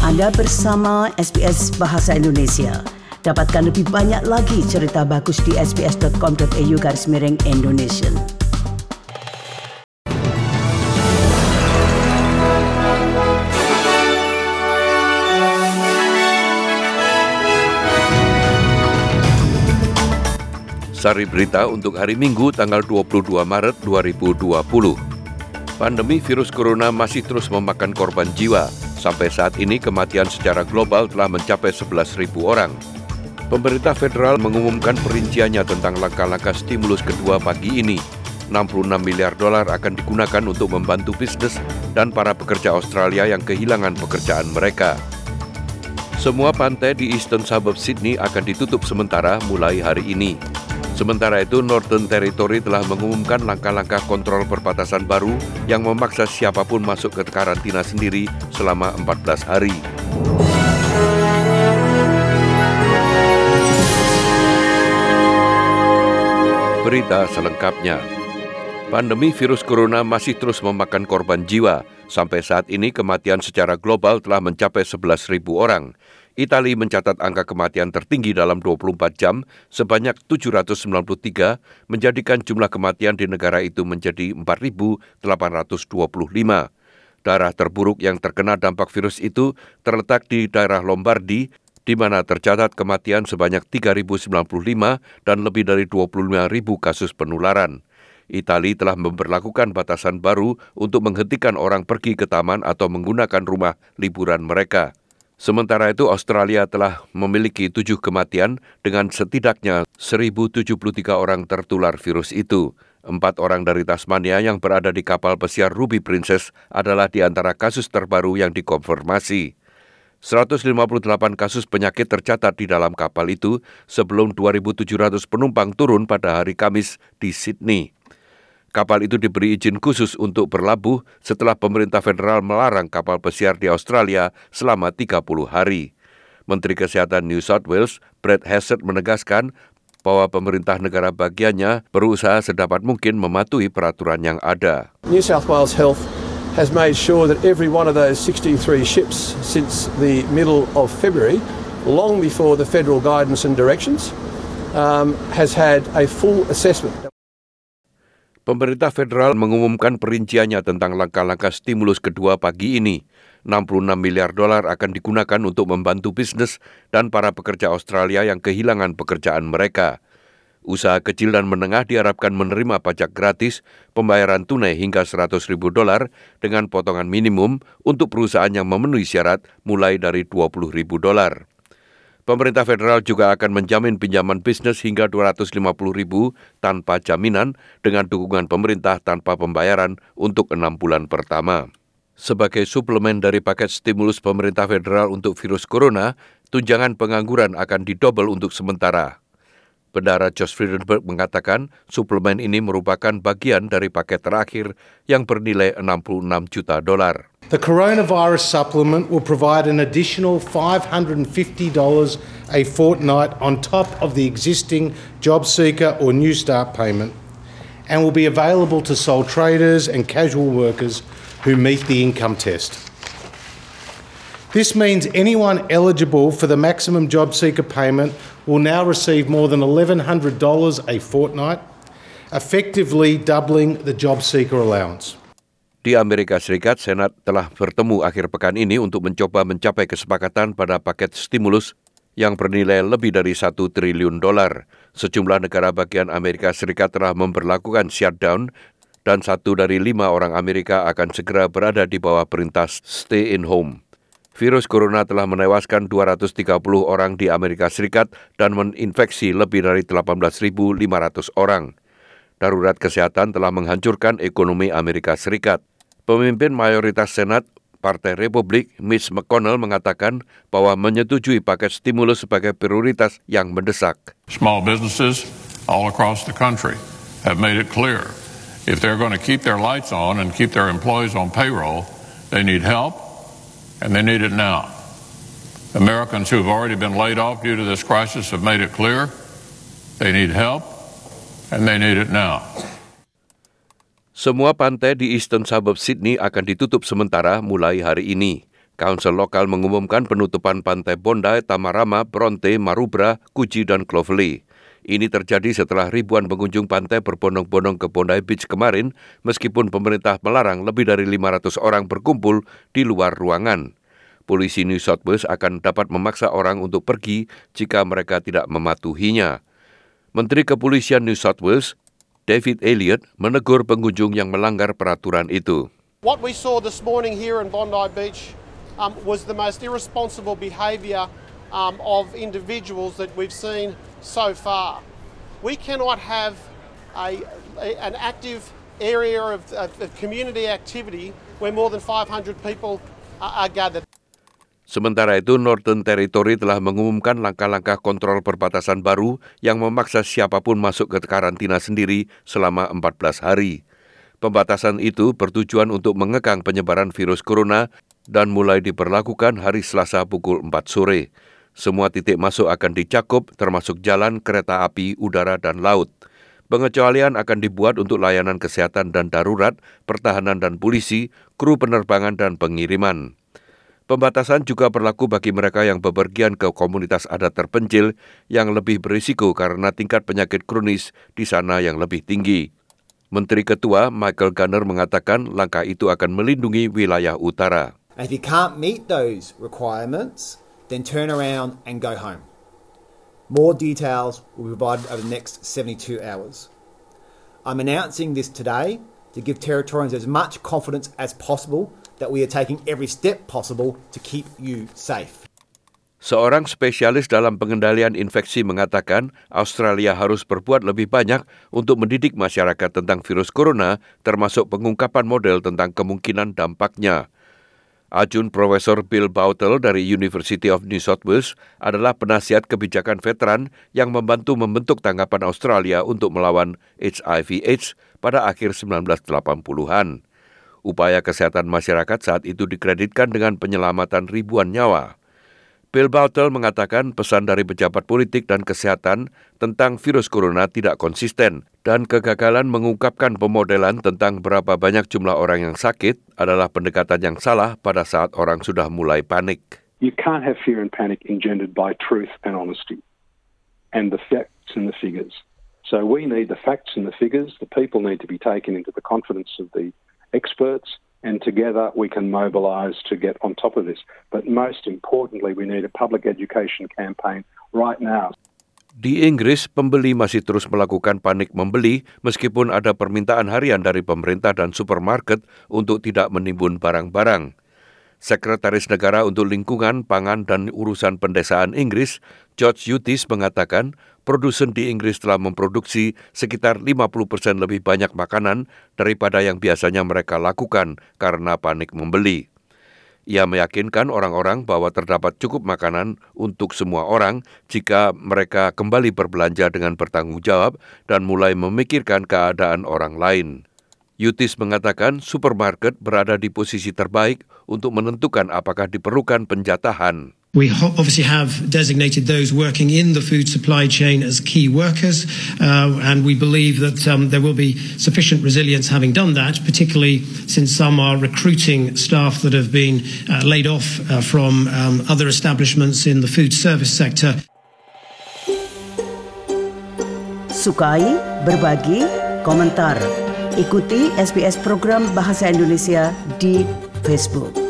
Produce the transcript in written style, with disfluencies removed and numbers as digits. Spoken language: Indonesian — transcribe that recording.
Anda bersama SBS Bahasa Indonesia. Dapatkan lebih banyak lagi cerita bagus di sbs.com.au/Indonesian. Sari berita untuk hari Minggu tanggal 22 Maret 2020. Pandemi virus corona masih terus memakan korban jiwa. Sampai saat ini kematian secara global telah mencapai 11.000 orang. Pemerintah federal mengumumkan perinciannya tentang langkah-langkah stimulus kedua pagi ini. $66 miliar akan digunakan untuk membantu bisnis dan para pekerja Australia yang kehilangan pekerjaan mereka. Semua pantai di Eastern Suburbs Sydney akan ditutup sementara mulai hari ini. Sementara itu, Northern Territory telah mengumumkan langkah-langkah kontrol perbatasan baru yang memaksa siapapun masuk ke karantina sendiri selama 14 hari. Berita selengkapnya. Pandemi virus corona masih terus memakan korban jiwa. Sampai saat ini kematian secara global telah mencapai 11.000 orang. Italia mencatat angka kematian tertinggi dalam 24 jam sebanyak 793, menjadikan jumlah kematian di negara itu menjadi 4.825. Daerah terburuk yang terkena dampak virus itu terletak di daerah Lombardi, di mana tercatat kematian sebanyak 3.095 dan lebih dari 25.000 kasus penularan. Italia telah memberlakukan batasan baru untuk menghentikan orang pergi ke taman atau menggunakan rumah liburan mereka. Sementara itu, Australia telah memiliki 7 kematian dengan setidaknya 1.073 orang tertular virus itu. 4 orang dari Tasmania yang berada di kapal pesiar Ruby Princess adalah di antara kasus terbaru yang dikonfirmasi. 158 kasus penyakit tercatat di dalam kapal itu sebelum 2.700 penumpang turun pada hari Kamis di Sydney. Kapal itu diberi izin khusus untuk berlabuh setelah pemerintah federal melarang kapal pesiar di Australia selama 30 hari. Menteri Kesehatan New South Wales, Brett Hassett menegaskan bahwa pemerintah negara bagiannya berusaha sedapat mungkin mematuhi peraturan yang ada. New South Wales Health has made sure that every one of those 63 ships since the middle of February, long before the federal guidance and directions, has had a full assessment. Pemerintah federal mengumumkan perinciannya tentang langkah-langkah stimulus kedua pagi ini. $66 miliar akan digunakan untuk membantu bisnis dan para pekerja Australia yang kehilangan pekerjaan mereka. Usaha kecil dan menengah diharapkan menerima pajak gratis, pembayaran tunai hingga $100.000 dengan potongan minimum untuk perusahaan yang memenuhi syarat mulai dari $20.000. Pemerintah federal juga akan menjamin pinjaman bisnis hingga $250.000 tanpa jaminan dengan dukungan pemerintah tanpa pembayaran untuk 6 bulan pertama. Sebagai suplemen dari paket stimulus pemerintah federal untuk virus corona, tunjangan pengangguran akan didobel untuk sementara. Bendahara Josh Frydenberg mengatakan suplemen ini merupakan bagian dari paket terakhir yang bernilai $66 juta. The coronavirus supplement will provide an additional $550 a fortnight on top of the existing job seeker or new start payment and will be available to sole traders and casual workers who meet the income test. This means anyone eligible for the maximum job seeker payment will now receive more than $1,100 a fortnight, effectively doubling the job seeker allowance. Di Amerika Serikat, Senat telah bertemu akhir pekan ini untuk mencoba mencapai kesepakatan pada paket stimulus yang bernilai lebih dari $1 triliun. Sejumlah negara bagian Amerika Serikat telah memberlakukan shutdown dan 1 dari 5 orang Amerika akan segera berada di bawah perintah stay in home. Virus corona telah menewaskan 230 orang di Amerika Serikat dan menginfeksi lebih dari 18.500 orang. Darurat kesehatan telah menghancurkan ekonomi Amerika Serikat. Pemimpin mayoritas Senat, Partai Republik, Mitch McConnell mengatakan bahwa menyetujui paket stimulus sebagai prioritas yang mendesak. Small businesses all across the country have made it clear if they're going to keep their lights on and keep their employees on payroll, they need help and they need it now. Americans who have already been laid off due to this crisis have made it clear they need help and they need it now. Semua pantai di Eastern Suburbs Sydney akan ditutup sementara mulai hari ini. Kaunsel lokal mengumumkan penutupan pantai Bondi, Tamarama, Bronte, Maroubra, Coogee, dan Clovelly. Ini terjadi setelah ribuan pengunjung pantai berbondong-bondong ke Bondi Beach kemarin, meskipun pemerintah melarang lebih dari 500 orang berkumpul di luar ruangan. Polisi New South Wales akan dapat memaksa orang untuk pergi jika mereka tidak mematuhinya. Menteri Kepolisian New South Wales, David Elliott, menegur pengunjung yang melanggar peraturan itu. What we saw this morning here in Bondi Beach was the most irresponsible behaviour of individuals that we've seen so far. We cannot have an active area of community activity where more than 500 people are gathered. Sementara itu, Northern Territory telah mengumumkan langkah-langkah kontrol perbatasan baru yang memaksa siapapun masuk ke karantina sendiri selama 14 hari. Pembatasan itu bertujuan untuk mengekang penyebaran virus corona dan mulai diberlakukan hari Selasa pukul 4 sore. Semua titik masuk akan dicakup, termasuk jalan, kereta api, udara, dan laut. Pengecualian akan dibuat untuk layanan kesehatan dan darurat, pertahanan dan polisi, kru penerbangan dan pengiriman. Pembatasan juga berlaku bagi mereka yang bepergian ke komunitas adat terpencil yang lebih berisiko karena tingkat penyakit kronis di sana yang lebih tinggi. Menteri Ketua Michael Gunner mengatakan langkah itu akan melindungi wilayah utara. If you can't meet those requirements, then turn around and go home. More details will be provided over the next 72 hours. I'm announcing this today to give Territorians as much confidence as possible that we are taking every step possible to keep you safe. Seorang spesialis dalam pengendalian infeksi mengatakan Australia harus berbuat lebih banyak untuk mendidik masyarakat tentang virus corona, termasuk pengungkapan model tentang kemungkinan dampaknya. Ajun Profesor Bill Bautel dari University of New South Wales adalah penasihat kebijakan veteran yang membantu membentuk tanggapan Australia untuk melawan HIV/AIDS pada akhir 1980-an. Upaya kesehatan masyarakat saat itu dikreditkan dengan penyelamatan ribuan nyawa. Bill Bautel mengatakan pesan dari pejabat politik dan kesehatan tentang virus corona tidak konsisten dan kegagalan mengungkapkan pemodelan tentang berapa banyak jumlah orang yang sakit adalah pendekatan yang salah pada saat orang sudah mulai panik. You can't have fear and panic engendered by truth and honesty and the facts and the figures. So we need the facts and the figures. The people need to be taken into the confidence of the experts, and together we can mobilise to get on top of this. But most importantly, we need a public education campaign right now. Di Inggris, pembeli masih terus melakukan panik membeli meskipun ada permintaan harian dari pemerintah dan supermarket untuk tidak menimbun barang-barang. Sekretaris Negara untuk Lingkungan, Pangan, dan Urusan Pendesaan Inggris, George Eutis mengatakan produsen di Inggris telah memproduksi sekitar 50% lebih banyak makanan daripada yang biasanya mereka lakukan karena panik membeli. Ia meyakinkan orang-orang bahwa terdapat cukup makanan untuk semua orang jika mereka kembali berbelanja dengan bertanggung jawab dan mulai memikirkan keadaan orang lain. Eutis mengatakan supermarket berada di posisi terbaik untuk menentukan apakah diperlukan penjatahan. We obviously have designated those working in the food supply chain as key workers, and we believe that there will be sufficient resilience having done that, particularly since some are recruiting staff that have been laid off from other establishments in the food service sector. Sukai, berbagi, komentar. Ikuti SBS program Bahasa Indonesia di Facebook.